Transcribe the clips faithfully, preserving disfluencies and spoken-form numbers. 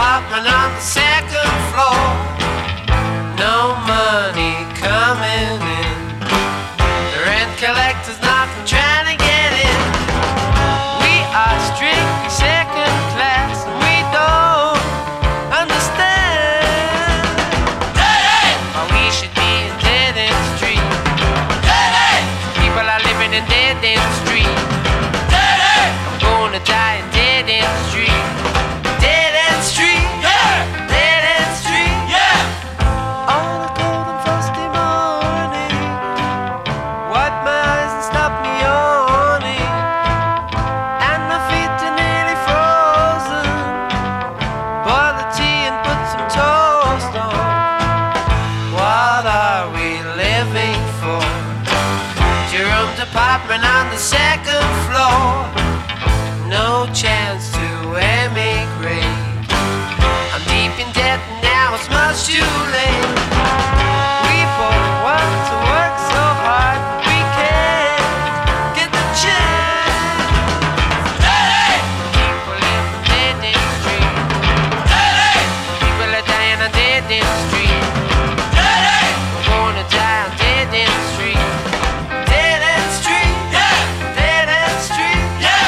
apartment on the second floor. No money coming in. The rent collector's knocking, trying to get in. We are strictly second class, and we don't understand why we should be in dead-end street. People are living in dead-end street. I'm gonna die in dead-end street. Dead-end street, yeah. Dead-end street, yeah. On a cold and frosty morning, wipe my eyes and stop me yawning, and my feet are nearly frozen. Boil the tea and put some toast on. What are we living for? Jerome's apartment on the second floor. No chance to emigrate. I'm deep in debt and now it's much too late. We both want to work so hard, but we can't get the chance. Hey! People live on dead-end street. Hey! People are dying on dead-end street. Hey! We're gonna die on dead-end street. Dead-end street, yeah. Dead-end street, yeah.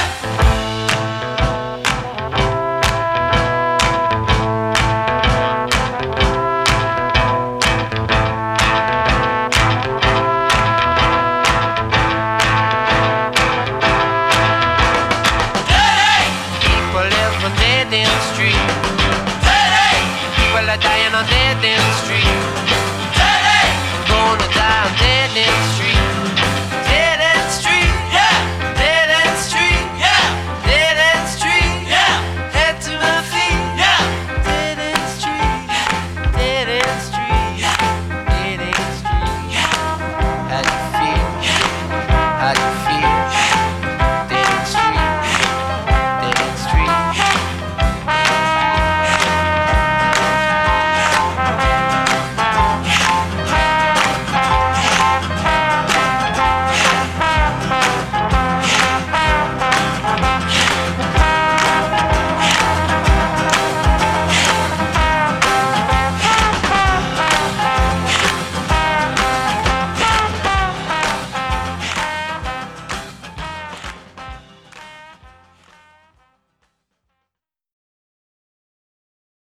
People live on dead-end street. People are dying on dead-end street.